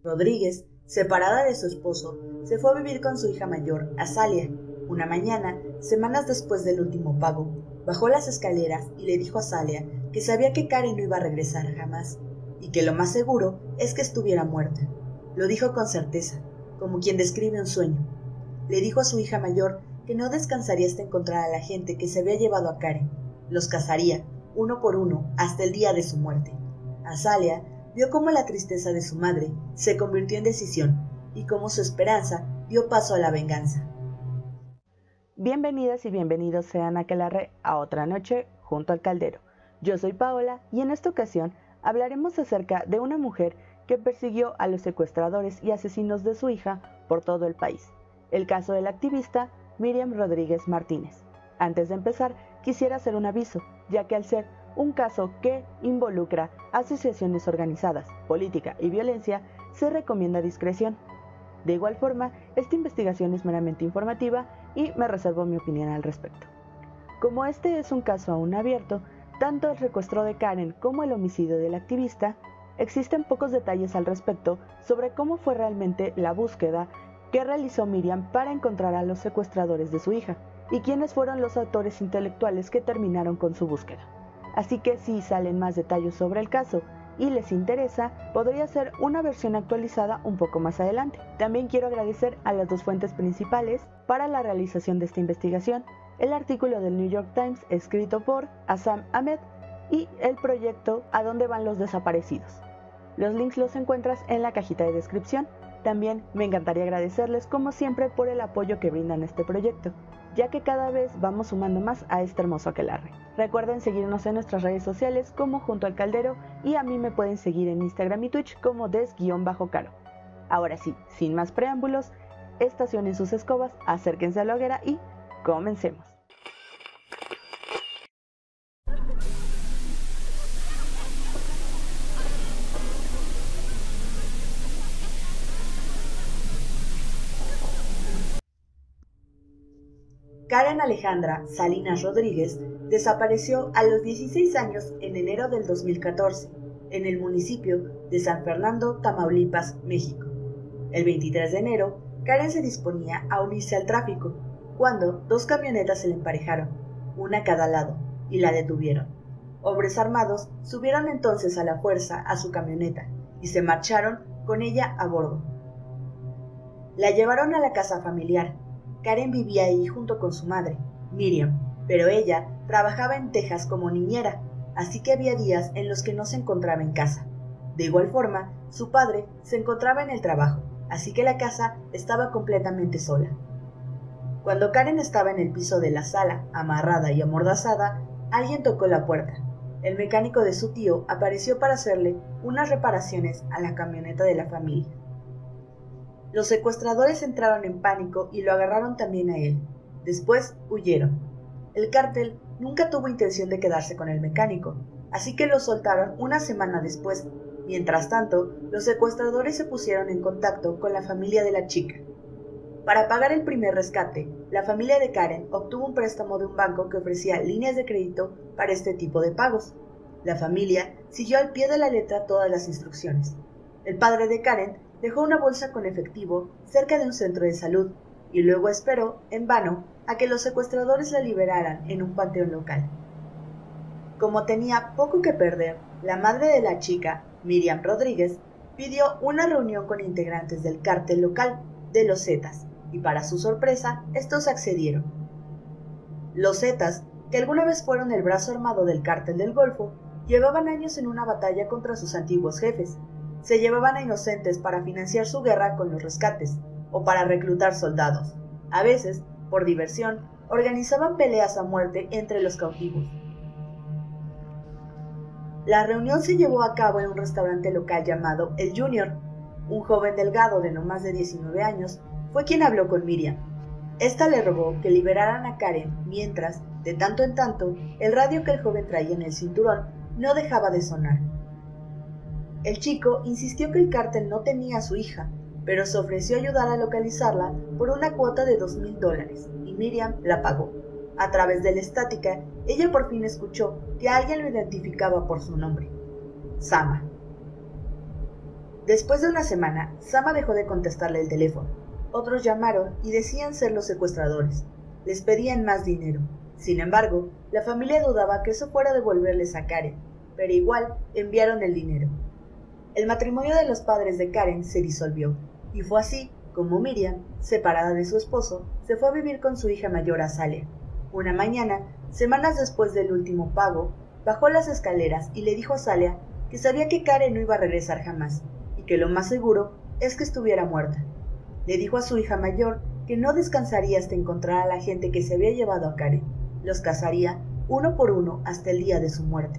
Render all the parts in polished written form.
Rodríguez, separada de su esposo, se fue a vivir con su hija mayor, Azalia. Una mañana, semanas después del último pago, bajó las escaleras y le dijo a Azalia que sabía que Karen no iba a regresar jamás, y que lo más seguro es que estuviera muerta. Lo dijo con certeza, como quien describe un sueño. Le dijo a su hija mayor que no descansaría hasta encontrar a la gente que se había llevado a Karen. Los cazaría, uno por uno, hasta el día de su muerte. Azalia vio cómo la tristeza de su madre se convirtió en decisión y cómo su esperanza dio paso a la venganza. Bienvenidas y bienvenidos sean aquelarre a otra noche junto al caldero. Yo soy Paola y en esta ocasión hablaremos acerca de una mujer que persiguió a los secuestradores y asesinos de su hija por todo el país. El caso de la activista Miriam Rodríguez Martínez. Antes de empezar, quisiera hacer un aviso, ya que al ser un caso que involucra asociaciones organizadas, política y violencia, se recomienda discreción. De igual forma, esta investigación es meramente informativa y me reservo mi opinión al respecto. Como este es un caso aún abierto, tanto el secuestro de Karen como el homicidio del activista, existen pocos detalles al respecto sobre cómo fue realmente la búsqueda que realizó Miriam para encontrar a los secuestradores de su hija y quiénes fueron los autores intelectuales que terminaron con su búsqueda. Así que si salen más detalles sobre el caso y les interesa, podría ser una versión actualizada un poco más adelante. También quiero agradecer a las dos fuentes principales para la realización de esta investigación, el artículo del New York Times escrito por Assam Ahmed y el proyecto ¿A dónde van los desaparecidos? Los links los encuentras en la cajita de descripción. También me encantaría agradecerles como siempre por el apoyo que brindan a este proyecto, ya que cada vez vamos sumando más a este hermoso aquelarre. Recuerden seguirnos en nuestras redes sociales como Junto al Caldero y a mí me pueden seguir en Instagram y Twitch como des_caro. Ahora sí, sin más preámbulos, estacionen sus escobas, acérquense a la hoguera y comencemos. Karen Alejandra Salinas Rodríguez desapareció a los 16 años en enero del 2014 en el municipio de San Fernando, Tamaulipas, México. El 23 de enero, Karen se disponía a unirse al tráfico cuando dos camionetas se le emparejaron, una a cada lado, y la detuvieron. Hombres armados subieron entonces a la fuerza a su camioneta y se marcharon con ella a bordo. La llevaron a la casa familiar. Karen vivía ahí junto con su madre, Miriam, pero ella trabajaba en Texas como niñera, así que había días en los que no se encontraba en casa. De igual forma, su padre se encontraba en el trabajo, así que la casa estaba completamente sola. Cuando Karen estaba en el piso de la sala, amarrada y amordazada, alguien tocó la puerta. El mecánico de su tío apareció para hacerle unas reparaciones a la camioneta de la familia. Los secuestradores entraron en pánico y lo agarraron también a él. Después huyeron. El cártel nunca tuvo intención de quedarse con el mecánico, así que lo soltaron una semana después. Mientras tanto, los secuestradores se pusieron en contacto con la familia de la chica. Para pagar el primer rescate, la familia de Karen obtuvo un préstamo de un banco que ofrecía líneas de crédito para este tipo de pagos. La familia siguió al pie de la letra todas las instrucciones. El padre de Karen dejó una bolsa con efectivo cerca de un centro de salud y luego esperó, en vano, a que los secuestradores la liberaran en un panteón local. Como tenía poco que perder, la madre de la chica, Miriam Rodríguez, pidió una reunión con integrantes del cártel local de los Zetas y para su sorpresa, estos accedieron. Los Zetas, que alguna vez fueron el brazo armado del cártel del Golfo, llevaban años en una batalla contra sus antiguos jefes. Se llevaban a inocentes para financiar su guerra con los rescates o para reclutar soldados. A veces, por diversión, organizaban peleas a muerte entre los cautivos. La reunión se llevó a cabo en un restaurante local llamado El Junior. Un joven delgado de no más de 19 años fue quien habló con Miriam. Esta le rogó que liberaran a Karen mientras, de tanto en tanto, el radio que el joven traía en el cinturón no dejaba de sonar. El chico insistió que el cártel no tenía a su hija, pero se ofreció a ayudar a localizarla por una cuota de $2,000 y Miriam la pagó. A través de la estática, ella por fin escuchó que alguien lo identificaba por su nombre: Sama. Después de una semana, Sama dejó de contestarle el teléfono. Otros llamaron y decían ser los secuestradores. Les pedían más dinero. Sin embargo, la familia dudaba que eso fuera a devolverles a Karen, pero igual enviaron el dinero. El matrimonio de los padres de Karen se disolvió, y fue así como Miriam, separada de su esposo, se fue a vivir con su hija mayor Azalea. Una mañana, semanas después del último pago, bajó las escaleras y le dijo a Azalea que sabía que Karen no iba a regresar jamás, y que lo más seguro es que estuviera muerta. Le dijo a su hija mayor que no descansaría hasta encontrar a la gente que se había llevado a Karen. Los cazaría uno por uno hasta el día de su muerte.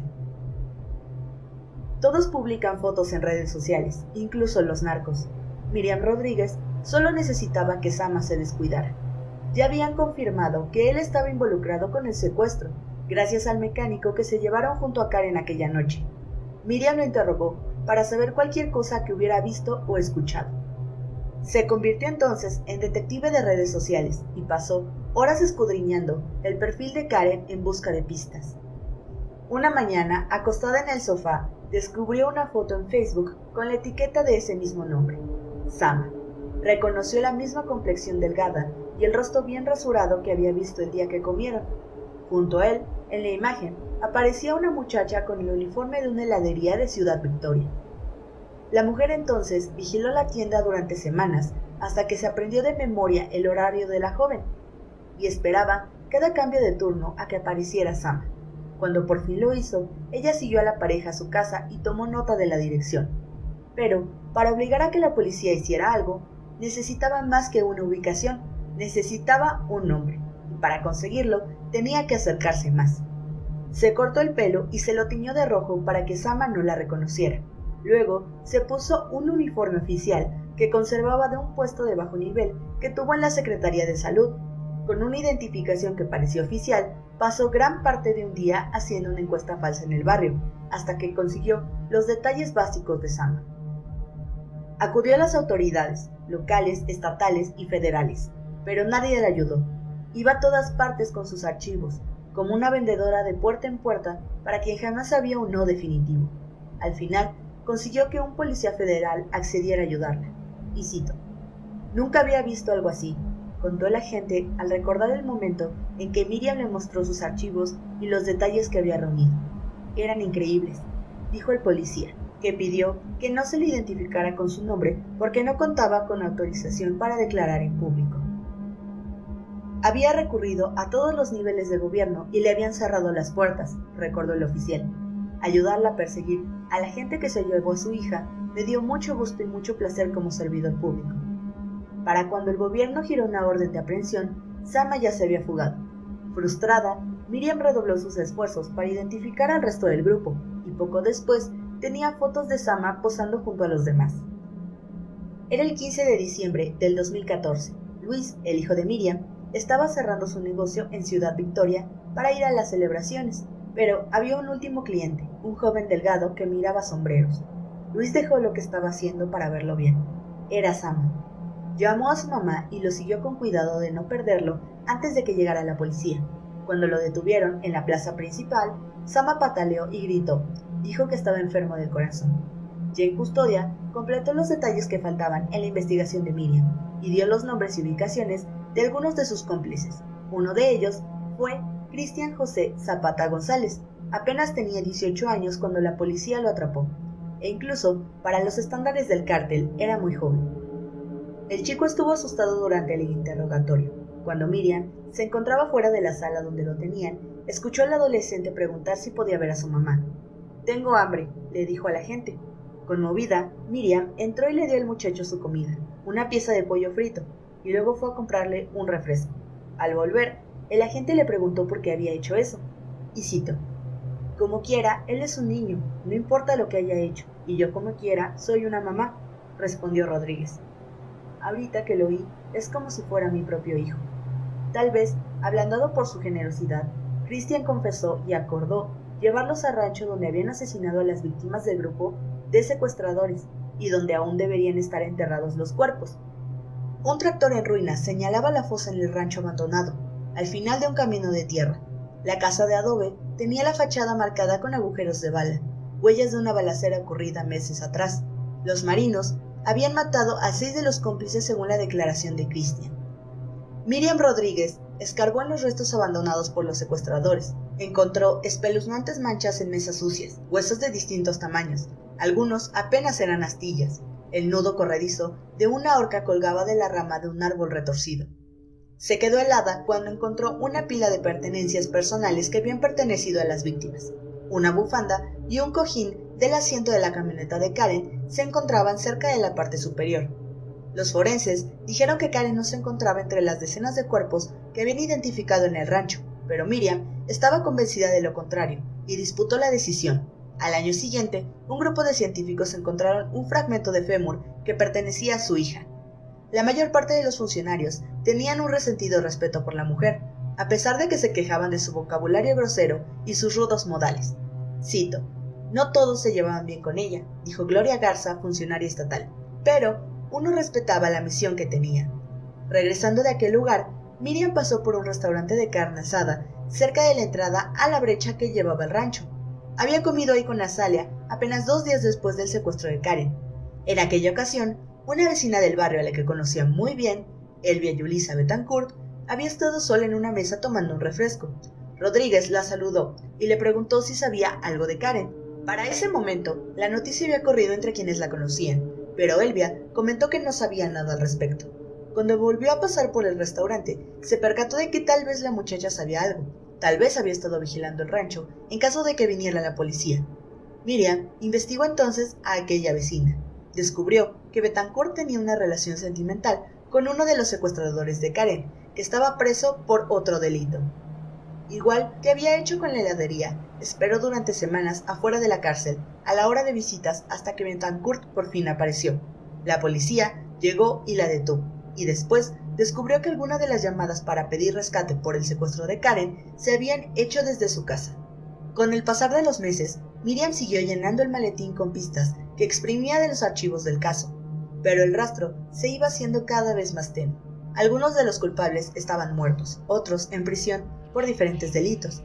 Todos publican fotos en redes sociales, incluso los narcos. Miriam Rodríguez solo necesitaba que Sama se descuidara. Ya habían confirmado que él estaba involucrado con el secuestro, gracias al mecánico que se llevaron junto a Karen aquella noche. Miriam lo interrogó para saber cualquier cosa que hubiera visto o escuchado. Se convirtió entonces en detective de redes sociales y pasó horas escudriñando el perfil de Karen en busca de pistas. Una mañana, acostada en el sofá, descubrió una foto en Facebook con la etiqueta de ese mismo nombre, Sama. Reconoció la misma complexión delgada y el rostro bien rasurado que había visto el día que comieron. Junto a él, en la imagen, aparecía una muchacha con el uniforme de una heladería de Ciudad Victoria. La mujer entonces vigiló la tienda durante semanas hasta que se aprendió de memoria el horario de la joven y esperaba cada cambio de turno a que apareciera Sama. Cuando por fin lo hizo, ella siguió a la pareja a su casa y tomó nota de la dirección. Pero, para obligar a que la policía hiciera algo, necesitaba más que una ubicación, necesitaba un nombre, y para conseguirlo tenía que acercarse más. Se cortó el pelo y se lo tiñó de rojo para que Sama no la reconociera. Luego se puso un uniforme oficial que conservaba de un puesto de bajo nivel que tuvo en la Secretaría de Salud. Con una identificación que parecía oficial, pasó gran parte de un día haciendo una encuesta falsa en el barrio, hasta que consiguió los detalles básicos de Sama. Acudió a las autoridades, locales, estatales y federales, pero nadie le ayudó. Iba a todas partes con sus archivos, como una vendedora de puerta en puerta para quien jamás había un no definitivo. Al final, consiguió que un policía federal accediera a ayudarla. Y cito: «Nunca había visto algo así», contó el agente al recordar el momento en que Miriam le mostró sus archivos y los detalles que había reunido. «Eran increíbles», dijo el policía, que pidió que no se le identificara con su nombre porque no contaba con autorización para declarar en público. Había recurrido a todos los niveles de gobierno y le habían cerrado las puertas, recordó el oficial. Ayudarla a perseguir a la gente que se llevó a su hija me dio mucho gusto y mucho placer como servidor público. Para cuando el gobierno giró una orden de aprehensión, Sama ya se había fugado. Frustrada, Miriam redobló sus esfuerzos para identificar al resto del grupo, y poco después tenía fotos de Sama posando junto a los demás. Era el 15 de diciembre del 2014. Luis, el hijo de Miriam, estaba cerrando su negocio en Ciudad Victoria para ir a las celebraciones, pero había un último cliente, un joven delgado que miraba sombreros. Luis dejó lo que estaba haciendo para verlo bien. Era Sama. Llamó a su mamá y lo siguió con cuidado de no perderlo antes de que llegara la policía. Cuando lo detuvieron en la plaza principal, Sama pataleó y gritó. Dijo que estaba enfermo del corazón. Ya en custodia, completó los detalles que faltaban en la investigación de Miriam y dio los nombres y ubicaciones de algunos de sus cómplices. Uno de ellos fue Cristian José Zapata González. Apenas tenía 18 años cuando la policía lo atrapó, e incluso para los estándares del cártel era muy joven. El chico estuvo asustado durante el interrogatorio. Cuando Miriam se encontraba fuera de la sala donde lo tenían, escuchó al adolescente preguntar si podía ver a su mamá. «Tengo hambre», le dijo a la gente. Conmovida, Miriam entró y le dio al muchacho su comida, una pieza de pollo frito, y luego fue a comprarle un refresco. Al volver, el agente le preguntó por qué había hecho eso, y cito: «Como quiera, él es un niño, no importa lo que haya hecho, y yo como quiera soy una mamá», respondió Rodríguez. «Ahorita que lo oí, es como si fuera mi propio hijo». Tal vez, ablandado por su generosidad, Cristian confesó y acordó llevarlos al rancho donde habían asesinado a las víctimas del grupo de secuestradores y donde aún deberían estar enterrados los cuerpos. Un tractor en ruinas señalaba la fosa en el rancho abandonado, al final de un camino de tierra. La casa de adobe tenía la fachada marcada con agujeros de bala, huellas de una balacera ocurrida meses atrás. Los marinos habían matado a 6 de los cómplices según la declaración de Christian. Miriam Rodríguez escarbó en los restos abandonados por los secuestradores. Encontró espeluznantes manchas en mesas sucias, huesos de distintos tamaños. Algunos apenas eran astillas. El nudo corredizo de una horca colgaba de la rama de un árbol retorcido. Se quedó helada cuando encontró una pila de pertenencias personales que habían pertenecido a las víctimas. Una bufanda y un cojín del asiento de la camioneta de Karen se encontraban cerca de la parte superior. Los forenses dijeron que Karen no se encontraba entre las decenas de cuerpos que habían identificado en el rancho, pero Miriam estaba convencida de lo contrario y disputó la decisión. Al año siguiente, un grupo de científicos encontraron un fragmento de fémur que pertenecía a su hija. La mayor parte de los funcionarios tenían un resentido respeto por la mujer, a pesar de que se quejaban de su vocabulario grosero y sus rudos modales. Cito: "No todos se llevaban bien con ella", dijo Gloria Garza, funcionaria estatal, pero uno respetaba la misión que tenía. Regresando de aquel lugar, Miriam pasó por un restaurante de carne asada cerca de la entrada a la brecha que llevaba al rancho. Había comido ahí con Azalia apenas 2 días después del secuestro de Karen. En aquella ocasión, una vecina del barrio a la que conocía muy bien, Elvia Yulisa Betancourt, había estado sola en una mesa tomando un refresco. Rodríguez la saludó y le preguntó si sabía algo de Karen. Para ese momento, la noticia había corrido entre quienes la conocían, pero Elvia comentó que no sabía nada al respecto. Cuando volvió a pasar por el restaurante, se percató de que tal vez la muchacha sabía algo. Tal vez había estado vigilando el rancho en caso de que viniera la policía. Miriam investigó entonces a aquella vecina. Descubrió que Betancourt tenía una relación sentimental con uno de los secuestradores de Karen, que estaba preso por otro delito. Igual que había hecho con la heladería, esperó durante semanas afuera de la cárcel, a la hora de visitas, hasta que Betancourt por fin apareció. La policía llegó y la detuvo, y después descubrió que algunas de las llamadas para pedir rescate por el secuestro de Karen se habían hecho desde su casa. Con el pasar de los meses, Miriam siguió llenando el maletín con pistas que exprimía de los archivos del caso, pero el rastro se iba haciendo cada vez más tenue. Algunos de los culpables estaban muertos, otros en prisión por diferentes delitos.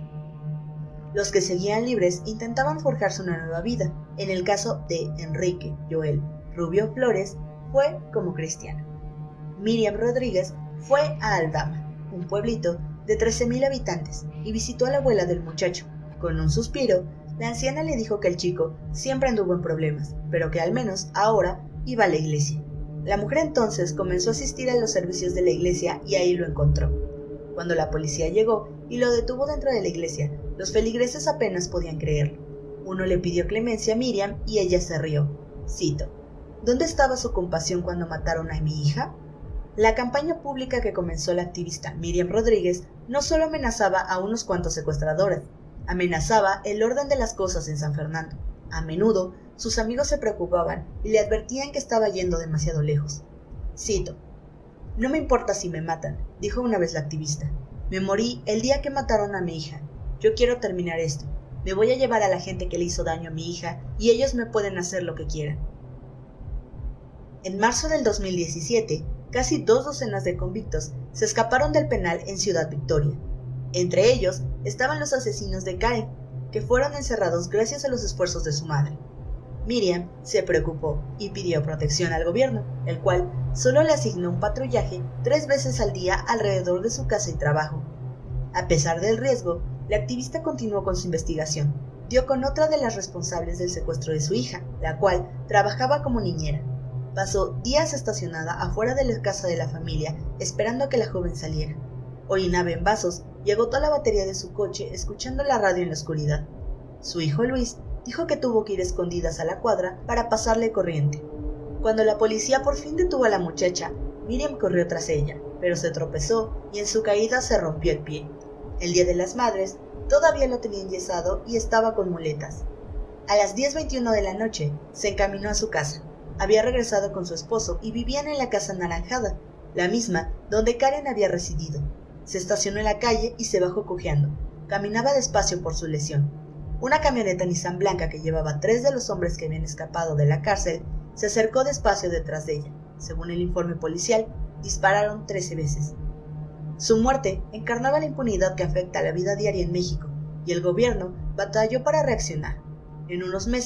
Los que seguían libres intentaban forjarse una nueva vida. En el caso de Enrique Joel Rubio Flores, fue como cristiano. Miriam Rodríguez fue a Aldama, un pueblito de 13,000 habitantes, y visitó a la abuela del muchacho. Con un suspiro, la anciana le dijo que el chico siempre anduvo en problemas, pero que al menos ahora iba a la iglesia. La mujer entonces comenzó a asistir a los servicios de la iglesia y ahí lo encontró. Cuando la policía llegó y lo detuvo dentro de la iglesia, los feligreses apenas podían creerlo. Uno le pidió clemencia a Miriam y ella se rió. Cito: "¿Dónde estaba su compasión cuando mataron a mi hija?". La campaña pública que comenzó la activista Miriam Rodríguez no solo amenazaba a unos cuantos secuestradores, amenazaba el orden de las cosas en San Fernando. A menudo, sus amigos se preocupaban y le advertían que estaba yendo demasiado lejos. Cito: "No me importa si me matan", dijo una vez la activista. "Me morí el día que mataron a mi hija. Yo quiero terminar esto. Me voy a llevar a la gente que le hizo daño a mi hija y ellos me pueden hacer lo que quieran". En marzo del 2017, casi 2 docenas de convictos se escaparon del penal en Ciudad Victoria. Entre ellos estaban los asesinos de Karen, que fueron encerrados gracias a los esfuerzos de su madre. Miriam se preocupó y pidió protección al gobierno, el cual solo le asignó un patrullaje 3 veces al día alrededor de su casa y trabajo. A pesar del riesgo, la activista continuó con su investigación. Dio con otra de las responsables del secuestro de su hija, la cual trabajaba como niñera. Pasó días estacionada afuera de la casa de la familia, esperando a que la joven saliera. Orinaba en vasos y agotó la batería de su coche escuchando la radio en la oscuridad. Su hijo Luis dijo que tuvo que ir escondidas a la cuadra para pasarle corriente. Cuando la policía por fin detuvo a la muchacha, Miriam corrió tras ella, pero se tropezó y en su caída se rompió el pie. El Día de las Madres todavía lo tenía enyesado y estaba con muletas. A las 10:21 de la noche se encaminó a su casa. Había regresado con su esposo y vivían en la casa anaranjada, la misma donde Karen había residido. Se estacionó en la calle y se bajó cojeando. Caminaba despacio por su lesión. Una camioneta Nissan blanca que llevaba 3 de los hombres que habían escapado de la cárcel se acercó despacio detrás de ella. Según el informe policial, dispararon 13 veces. Su muerte encarnaba la impunidad que afecta a la vida diaria en México, y el gobierno batalló para reaccionar. En unos meses,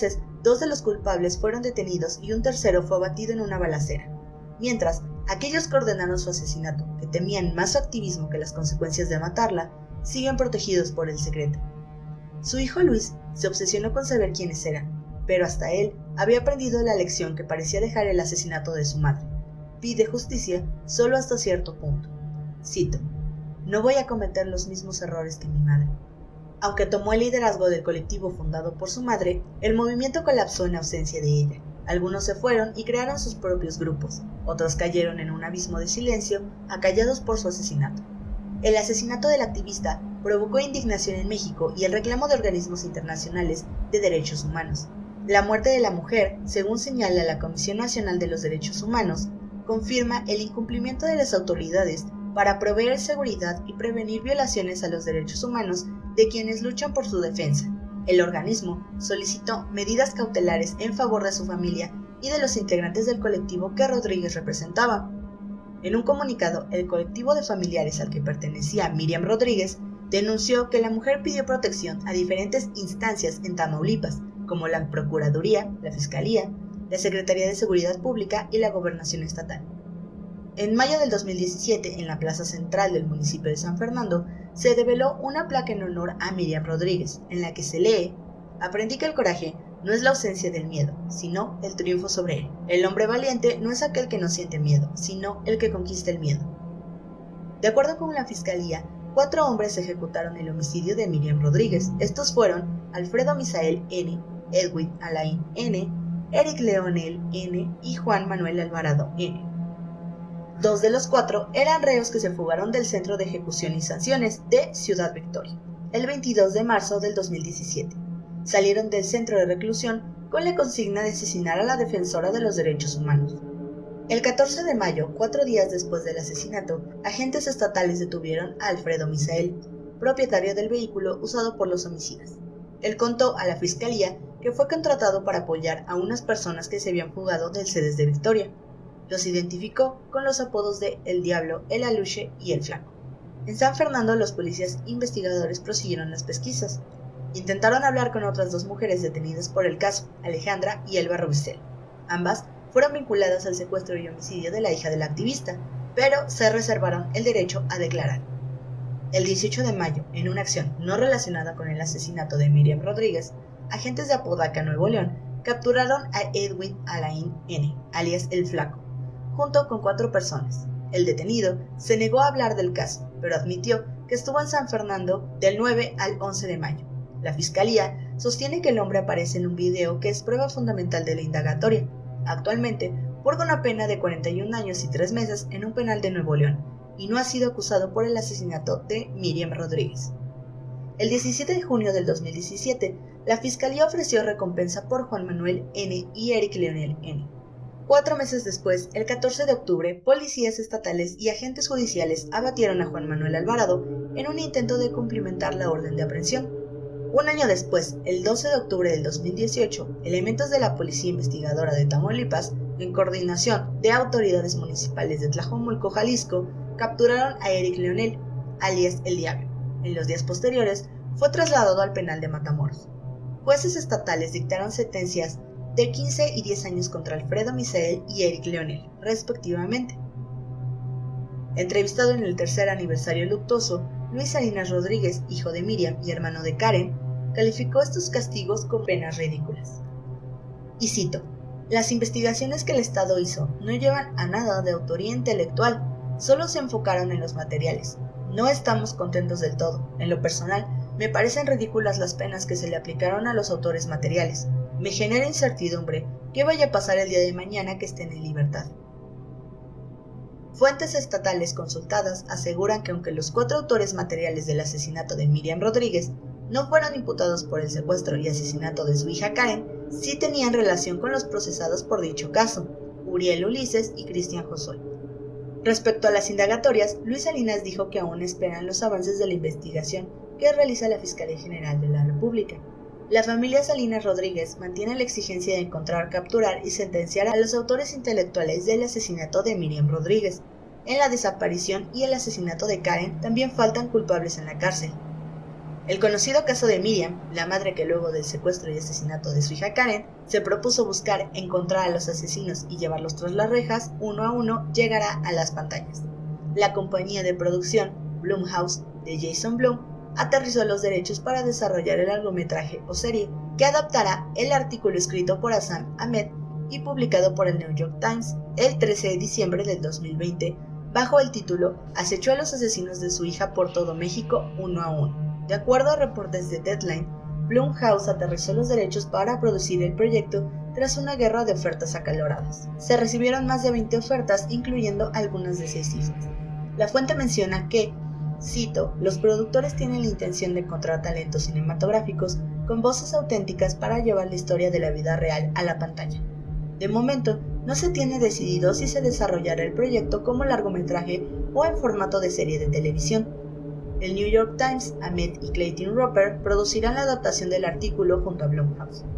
2 de los culpables fueron detenidos y un tercero fue abatido en una balacera, mientras aquellos que ordenaron su asesinato, que temían más su activismo que las consecuencias de matarla, siguen protegidos por el secreto. Su hijo Luis se obsesionó con saber quiénes eran, pero hasta él había aprendido la lección que parecía dejar el asesinato de su madre. Pide justicia solo hasta cierto punto. Cito: "No voy a cometer los mismos errores que mi madre". Aunque tomó el liderazgo del colectivo fundado por su madre, el movimiento colapsó en ausencia de ella. Algunos se fueron y crearon sus propios grupos, otros cayeron en un abismo de silencio, acallados por su asesinato. El asesinato del activista provocó indignación en México y el reclamo de organismos internacionales de derechos humanos. La muerte de la mujer, según señala la Comisión Nacional de los Derechos Humanos, confirma el incumplimiento de las autoridades para proveer seguridad y prevenir violaciones a los derechos humanos de quienes luchan por su defensa. El organismo solicitó medidas cautelares en favor de su familia y de los integrantes del colectivo que Rodríguez representaba. En un comunicado, el colectivo de familiares al que pertenecía Miriam Rodríguez denunció que la mujer pidió protección a diferentes instancias en Tamaulipas, como la Procuraduría, la Fiscalía, la Secretaría de Seguridad Pública y la Gobernación Estatal. En mayo del 2017, en la plaza central del municipio de San Fernando, se develó una placa en honor a Miriam Rodríguez, en la que se lee: "Aprendí que el coraje no es la ausencia del miedo, sino el triunfo sobre él. El hombre valiente no es aquel que no siente miedo, sino el que conquista el miedo". De acuerdo con la Fiscalía, 4 hombres ejecutaron el homicidio de Miriam Rodríguez. Estos fueron Alfredo Misael N., Edwin Alain N., Eric Leonel N. y Juan Manuel Alvarado N. 2 de los 4 eran reos que se fugaron del Centro de Ejecución y Sanciones de Ciudad Victoria el 22 de marzo del 2017. Salieron del centro de reclusión con la consigna de asesinar a la defensora de los derechos humanos. El 14 de mayo, 4 días después del asesinato, agentes estatales detuvieron a Alfredo Misael, propietario del vehículo usado por los homicidas. Él contó a la Fiscalía que fue contratado para apoyar a unas personas que se habían fugado del CEDES de Victoria. Los identificó con los apodos de El Diablo, El Aluche y El Flaco. En San Fernando, los policías investigadores prosiguieron las pesquisas. Intentaron hablar con otras 2 mujeres detenidas por el caso, Alejandra y Elba Rubicel. Ambas fueron vinculadas al secuestro y homicidio de la hija del activista, pero se reservaron el derecho a declarar. El 18 de mayo, en una acción no relacionada con el asesinato de Miriam Rodríguez, agentes de Apodaca, Nuevo León, capturaron a Edwin Alain N., alias El Flaco, junto con 4 personas. El detenido se negó a hablar del caso, pero admitió que estuvo en San Fernando del 9 al 11 de mayo. La Fiscalía sostiene que el hombre aparece en un video que es prueba fundamental de la indagatoria. Actualmente purga una pena de 41 años y 3 meses en un penal de Nuevo León y no ha sido acusado por el asesinato de Miriam Rodríguez. El 17 de junio del 2017, la Fiscalía ofreció recompensa por Juan Manuel N. y Eric Leonel N. 4 meses después, el 14 de octubre, policías estatales y agentes judiciales abatieron a Juan Manuel Alvarado en un intento de cumplimentar la orden de aprehensión. Un año después, el 12 de octubre del 2018, elementos de la Policía Investigadora de Tamaulipas, en coordinación de autoridades municipales de Tlajomulco, Jalisco, capturaron a Eric Leonel, alias El Diablo. En los días posteriores, fue trasladado al penal de Matamoros. Jueces estatales dictaron sentencias de 15 y 10 años contra Alfredo Misael y Eric Leonel, respectivamente. Entrevistado en el tercer aniversario luctuoso, Luis Salinas Rodríguez, hijo de Miriam y hermano de Karen, calificó estos castigos con penas ridículas. Y cito: "Las investigaciones que el Estado hizo no llevan a nada de autoría intelectual, solo se enfocaron en los materiales. No estamos contentos del todo. En lo personal, me parecen ridículas las penas que se le aplicaron a los autores materiales. Me genera incertidumbre qué vaya a pasar el día de mañana que estén en libertad". Fuentes estatales consultadas aseguran que aunque los 4 autores materiales del asesinato de Miriam Rodríguez no fueron imputados por el secuestro y asesinato de su hija Karen, sí tenían relación con los procesados por dicho caso, Uriel Ulises y Cristian Josué. Respecto a las indagatorias, Luis Salinas dijo que aún esperan los avances de la investigación que realiza la Fiscalía General de la República. La familia Salinas Rodríguez mantiene la exigencia de encontrar, capturar y sentenciar a los autores intelectuales del asesinato de Miriam Rodríguez. En la desaparición y el asesinato de Karen también faltan culpables en la cárcel. El conocido caso de Miriam, la madre que luego del secuestro y asesinato de su hija Karen, se propuso buscar encontrar a los asesinos y llevarlos tras las rejas, uno a uno, llegará a las pantallas. La compañía de producción, Blumhouse, de Jason Blum, aterrizó los derechos para desarrollar el largometraje o serie, que adaptará el artículo escrito por Hassan Ahmed y publicado por el New York Times el 13 de diciembre del 2020, bajo el título Acechó a los asesinos de su hija por todo México, uno a uno. De acuerdo a reportes de Deadline, Blumhouse aterrizó los derechos para producir el proyecto tras una guerra de ofertas acaloradas. Se recibieron más de 20 ofertas, incluyendo algunas de 6 cifras. La fuente menciona que, cito, los productores tienen la intención de encontrar talentos cinematográficos con voces auténticas para llevar la historia de la vida real a la pantalla. De momento, no se tiene decidido si se desarrollará el proyecto como largometraje o en formato de serie de televisión. El New York Times, Ahmed y Clayton Roper producirán la adaptación del artículo junto a Blumhouse.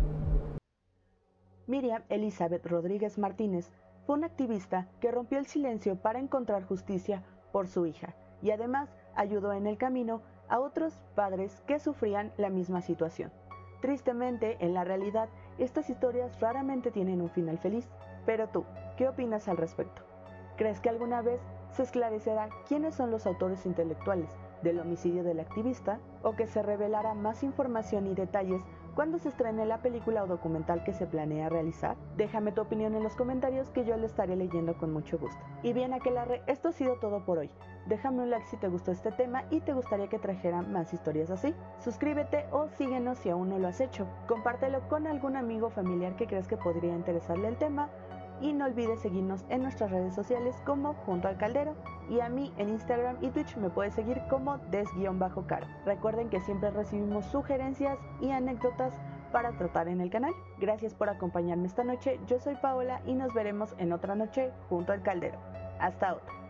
Miriam Elizabeth Rodríguez Martínez fue una activista que rompió el silencio para encontrar justicia por su hija y además ayudó en el camino a otros padres que sufrían la misma situación. Tristemente, en la realidad, estas historias raramente tienen un final feliz. Pero tú, ¿qué opinas al respecto? ¿Crees que alguna vez se esclarecerá quiénes son los autores intelectuales del homicidio del activista, o que se revelará más información y detalles cuando se estrene la película o documental que se planea realizar? Déjame tu opinión en los comentarios, que yo le estaré leyendo con mucho gusto. Y bien, aquelarre, esto ha sido todo por hoy. Déjame un like si te gustó este tema y te gustaría que trajera más historias así. Suscríbete o síguenos si aún no lo has hecho. Compártelo con algún amigo o familiar que creas que podría interesarle el tema. Y no olvides seguirnos en nuestras redes sociales como Junto al Caldero, y a mí en Instagram y Twitch me puedes seguir como des_caro. Recuerden que siempre recibimos sugerencias y anécdotas para tratar en el canal. Gracias por acompañarme esta noche, yo soy Paola y nos veremos en otra noche Junto al Caldero. Hasta otra.